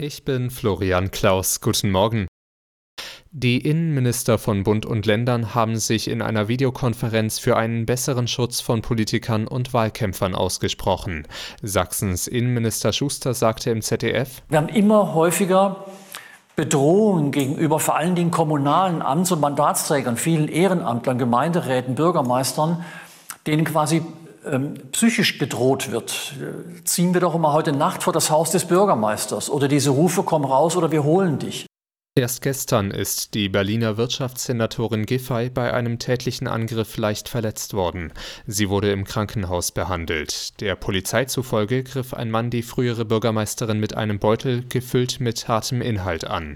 Ich bin Florian Klaus. Guten Morgen. Die Innenminister von Bund und Ländern haben sich in einer Videokonferenz für einen besseren Schutz von Politikern und Wahlkämpfern ausgesprochen. Sachsens Innenminister Schuster sagte im ZDF: Wir haben immer häufiger Bedrohungen gegenüber vor allen Dingen kommunalen Amts- und Mandatsträgern, vielen Ehrenamtlern, Gemeinderäten, Bürgermeistern, denen quasi psychisch gedroht wird. Ziehen wir doch immer heute Nacht vor das Haus des Bürgermeisters oder diese Rufe: komm raus oder wir holen dich. Erst gestern ist die Berliner Wirtschaftssenatorin Giffey bei einem tätlichen Angriff leicht verletzt worden. Sie wurde im Krankenhaus behandelt. Der Polizei zufolge griff ein Mann die frühere Bürgermeisterin mit einem Beutel gefüllt mit hartem Inhalt an.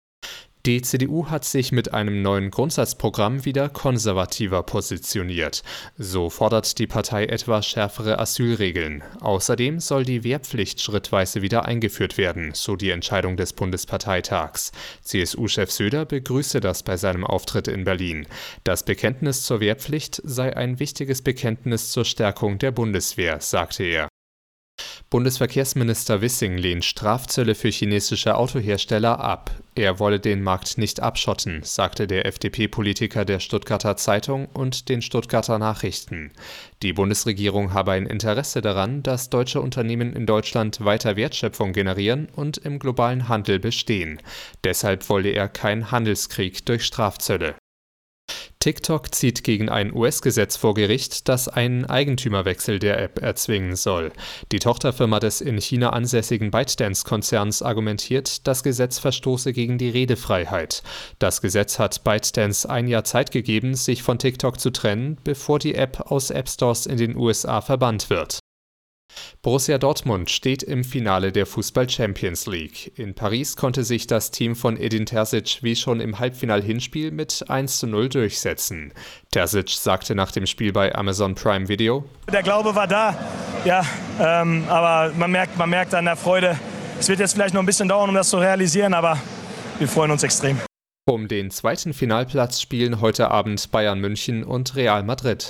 Die CDU hat sich mit einem neuen Grundsatzprogramm wieder konservativer positioniert. So fordert die Partei etwa schärfere Asylregeln. Außerdem soll die Wehrpflicht schrittweise wieder eingeführt werden, so die Entscheidung des Bundesparteitags. CSU-Chef Söder begrüße das bei seinem Auftritt in Berlin. Das Bekenntnis zur Wehrpflicht sei ein wichtiges Bekenntnis zur Stärkung der Bundeswehr, sagte er. Bundesverkehrsminister Wissing lehnt Strafzölle für chinesische Autohersteller ab. Er wolle den Markt nicht abschotten, sagte der FDP-Politiker der Stuttgarter Zeitung und den Stuttgarter Nachrichten. Die Bundesregierung habe ein Interesse daran, dass deutsche Unternehmen in Deutschland weiter Wertschöpfung generieren und im globalen Handel bestehen. Deshalb wolle er keinen Handelskrieg durch Strafzölle. TikTok zieht gegen ein US-Gesetz vor Gericht, das einen Eigentümerwechsel der App erzwingen soll. Die Tochterfirma des in China ansässigen ByteDance-Konzerns argumentiert, das Gesetz verstoße gegen die Redefreiheit. Das Gesetz hat ByteDance ein Jahr Zeit gegeben, sich von TikTok zu trennen, bevor die App aus App-Stores in den USA verbannt wird. Borussia Dortmund steht im Finale der Fußball-Champions League. In Paris konnte sich das Team von Edin Terzic wie schon im Halbfinal-Hinspiel mit 1:0 durchsetzen. Terzic sagte nach dem Spiel bei Amazon Prime Video: Der Glaube war da, ja, aber man merkt an der Freude, es wird jetzt vielleicht noch ein bisschen dauern, um das zu realisieren, aber wir freuen uns extrem. Um den zweiten Finalplatz spielen heute Abend Bayern München und Real Madrid.